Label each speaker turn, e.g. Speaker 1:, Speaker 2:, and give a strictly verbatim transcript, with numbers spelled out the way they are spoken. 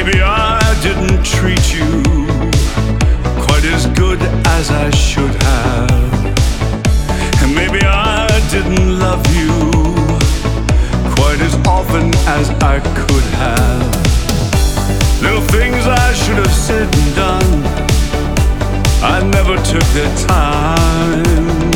Speaker 1: maybe I didn't treat you quite as good as I should have. And maybe I didn't love you quite as often as I could have. Little things I should have said and done, I never took the time.